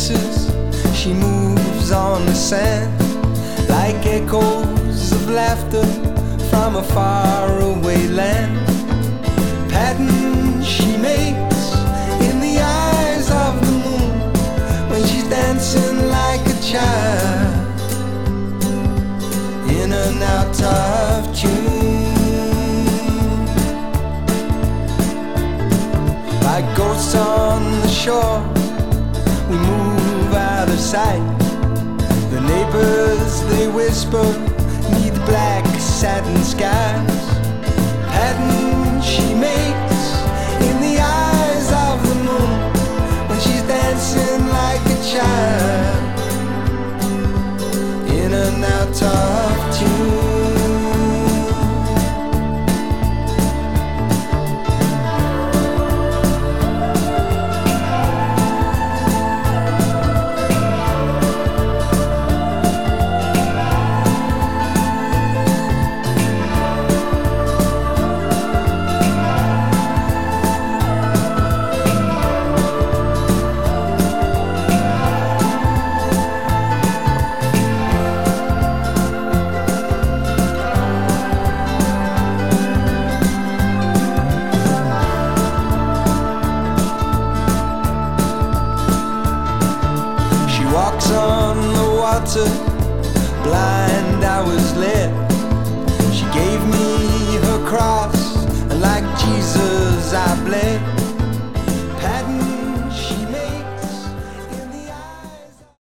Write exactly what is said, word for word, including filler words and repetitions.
kisses, she moves on the sand like echoes of laughter from a faraway land. Patterns she makes in the eyes of the moon when she's dancing like a child in and out of tune. Like ghosts on the shore, we move out of sight. The neighbors, they whisper neath black satin skies. Patterns she makes in the eyes of the moon when she's dancing like a child in and out of tune. Walks on the water, blind I was led. She gave me her cross, and like Jesus I bled.